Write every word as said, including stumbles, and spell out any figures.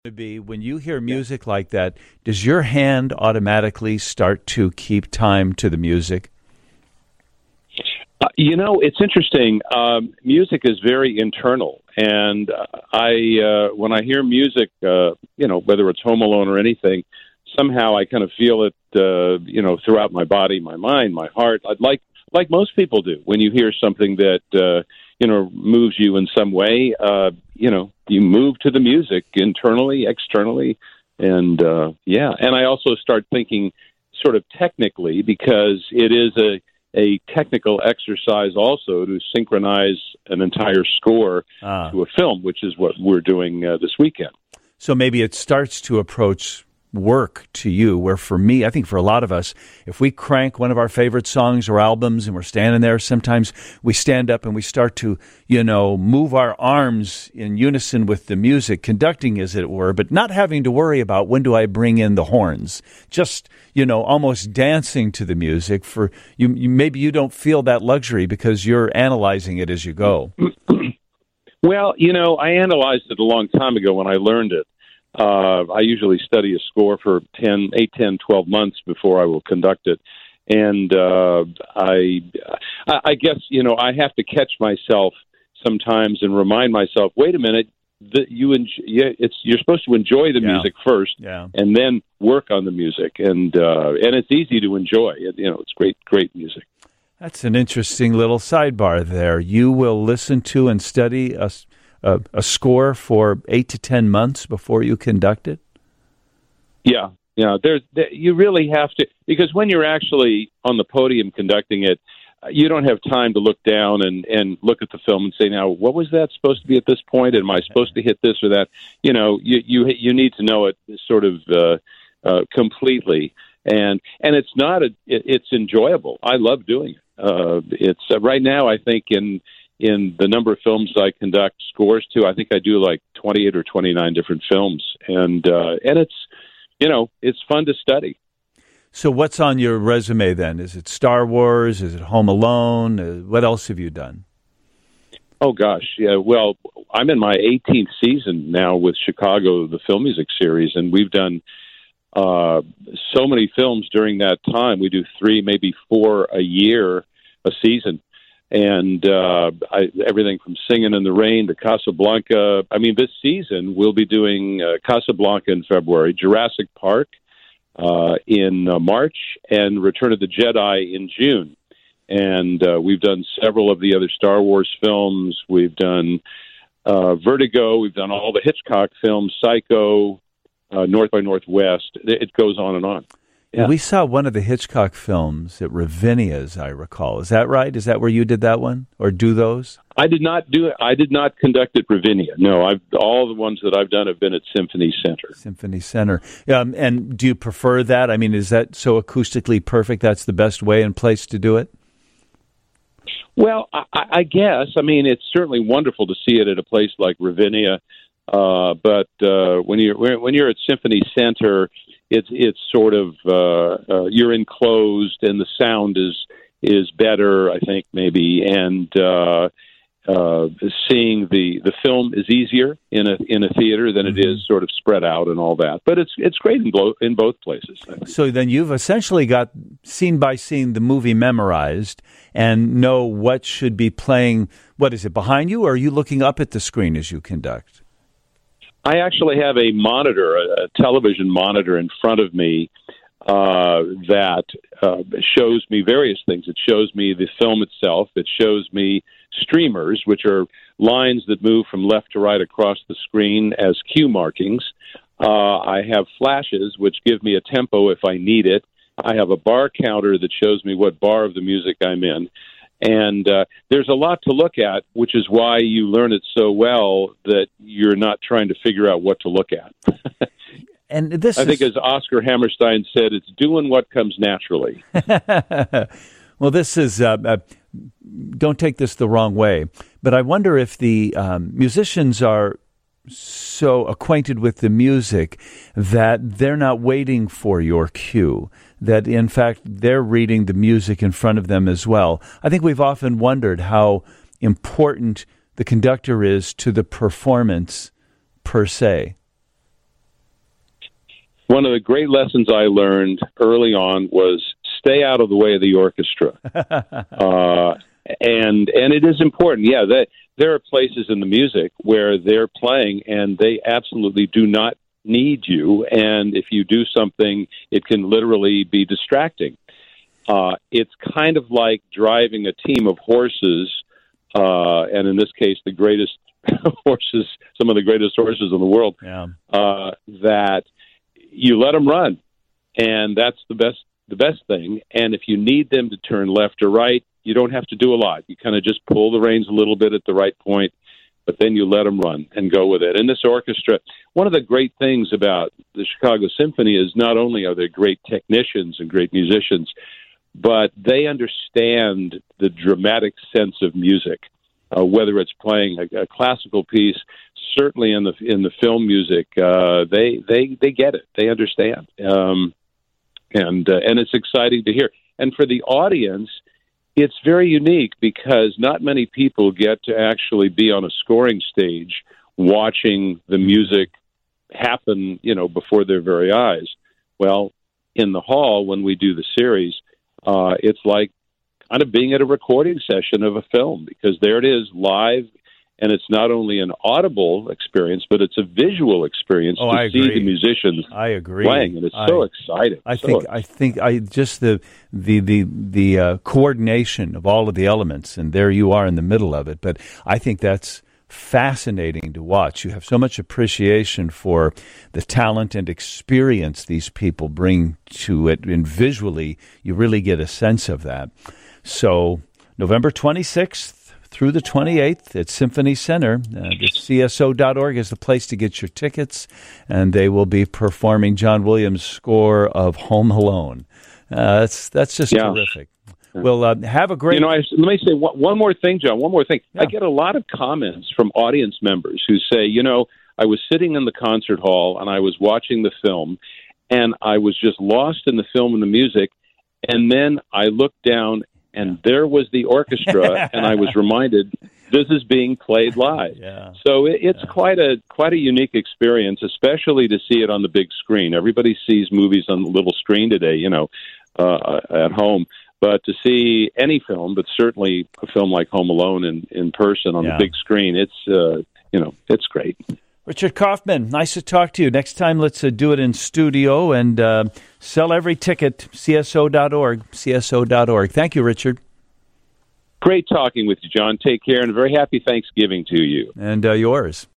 To be when you hear music like that, does your hand automatically start to keep time to the music? Uh, you know, it's interesting. Um, music is very internal, and uh, I uh, when I hear music, uh, you know, whether it's Home Alone or anything, somehow I kind of feel it, uh, you know, throughout my body, my mind, my heart. I'd like like most people do when you hear something that uh, you know moves you in some way. Uh, you know, you move to the music internally, externally, and uh, yeah. And I also start thinking sort of technically because it is a a technical exercise also to synchronize an entire score ah. to a film, which is what we're doing uh, this weekend. So maybe it starts to approach work to you, where for me, I think for a lot of us, if we crank one of our favorite songs or albums and we're standing there, sometimes we stand up and we start to, you know, move our arms in unison with the music, conducting as it were, but not having to worry about when do I bring in the horns, just, you know, almost dancing to the music. For you, you maybe you don't feel that luxury because you're analyzing it as you go. Well, you know, I analyzed it a long time ago when I learned it. Uh, I usually study a score for ten, eight, ten, twelve months before I will conduct it. And uh, I, I guess, you know, I have to catch myself sometimes and remind myself, wait a minute, that you enjoy, yeah, it's you're supposed to enjoy the yeah. music first yeah. and then work on the music. And uh, and it's easy to enjoy. It, you know, it's great, great music. That's an interesting little sidebar there. You will listen to and study a A, a score for eight to ten months before you conduct it? Yeah, yeah. There's there, you really have to, because when you're actually on the podium conducting it, you don't have time to look down and, and look at the film and say, now, what was that supposed to be at this point? Am I supposed to hit this or that? You know, you you, you need to know it sort of uh, uh, completely, and and it's not a it, it's enjoyable. I love doing it. Uh, it's uh, right now. I think in In the number of films I conduct scores to, I think I do like twenty-eight or twenty-nine different films, and uh, and it's you know it's fun to study. So what's on your resume then? Is it Star Wars? Is it Home Alone? Uh, what else have you done? Oh gosh, yeah. Well, I'm in my eighteenth season now with Chicago, the film music series, and we've done uh, so many films during that time. We do three, maybe four a year, a season. And uh, I, everything from Singing in the Rain to Casablanca. I mean, this season we'll be doing uh, Casablanca in February, Jurassic Park uh, in uh, March, and Return of the Jedi in June. And uh, we've done several of the other Star Wars films. We've done uh, Vertigo. We've done all the Hitchcock films, Psycho, uh, North by Northwest. It goes on and on. Yeah. We saw one of the Hitchcock films at Ravinia, as I recall. Is that right? Is that where you did that one, or do those? I did not do it. I did not conduct at Ravinia. No, I've all the ones that I've done have been at Symphony Center. Symphony Center. Um, and do you prefer that? I mean, is that so acoustically perfect? That's the best way and place to do it? Well, I, I guess. I mean, it's certainly wonderful to see it at a place like Ravinia. Uh, but uh, when you're when you're at Symphony Center, it's it's sort of uh, uh, you're enclosed, and the sound is is better, I think, maybe, and uh, uh, seeing the, the film is easier in a in a theater than it is sort of spread out and all that. But it's it's great in, blo- in both places. I think. So then you've essentially got scene by scene the movie memorized and know what should be playing. What is it, behind you, or are you looking up at the screen as you conduct? I actually have a monitor, a, a television monitor in front of me uh, that uh, shows me various things. It shows me the film itself. It shows me streamers, which are lines that move from left to right across the screen as cue markings. Uh, I have flashes, which give me a tempo if I need it. I have a bar counter that shows me what bar of the music I'm in. And uh, there's a lot to look at, which is why you learn it so well that you're not trying to figure out what to look at. And this I is... think, as Oscar Hammerstein said, it's doing what comes naturally. Well, this is, uh, uh, don't take this the wrong way, but I wonder if the um, musicians are so acquainted with the music that they're not waiting for your cue, that in fact they're reading the music in front of them as well. I think we've often wondered how important the conductor is to the performance per se. One of the great lessons I learned early on was stay out of the way of the orchestra. uh, and and it is important. Yeah, that, there are places in the music where they're playing and they absolutely do not need you. And if you do something, it can literally be distracting. Uh, it's kind of like driving a team of horses, uh, and in this case, the greatest horses, some of the greatest horses in the world, yeah. uh, that you let them run, and that's the best the best thing. And if you need them to turn left or right, you don't have to do a lot. You kind of just pull the reins a little bit at the right point, but then you let them run and go with it. And this orchestra, one of the great things about the Chicago Symphony is not only are they great technicians and great musicians, but they understand the dramatic sense of music, uh, whether it's playing a, a classical piece. Certainly in the in the film music, uh, they they they get it. They understand, um, and uh, and it's exciting to hear. And for the audience, it's very unique because not many people get to actually be on a scoring stage watching the music happen, you know, before their very eyes. Well, in the hall when we do the series, uh, it's like kind of being at a recording session of a film because there it is live. And it's not only an audible experience, but it's a visual experience oh, to I see agree. the musicians I agree. playing, and it's I, so exciting. I so think exciting. I think I just the the the the uh, coordination of all of the elements, and there you are in the middle of it. But I think that's fascinating to watch. You have so much appreciation for the talent and experience these people bring to it, and visually, you really get a sense of that. So, November twenty-sixth. Through the twenty-eighth at Symphony Center. Uh, the C S O dot org is the place to get your tickets, and they will be performing John Williams' score of Home Alone. Uh, that's that's just yeah. terrific. Well, uh, have a great... You know, I, let me say one, one more thing, John, one more thing. Yeah. I get a lot of comments from audience members who say, you know, I was sitting in the concert hall, and I was watching the film, and I was just lost in the film and the music, and then I looked down, and there was the orchestra, and I was reminded this is being played live. Yeah. So it, it's Yeah. quite a quite a unique experience, especially to see it on the big screen. Everybody sees movies on the little screen today, you know, uh, at home. But to see any film, but certainly a film like Home Alone in, in person on Yeah. the big screen, it's uh, you know, it's great. Richard Kaufman, nice to talk to you. Next time, let's uh, do it in studio and uh, sell every ticket, C S O dot org, C S O dot org. Thank you, Richard. Great talking with you, John. Take care, and a very happy Thanksgiving to you. And uh, yours.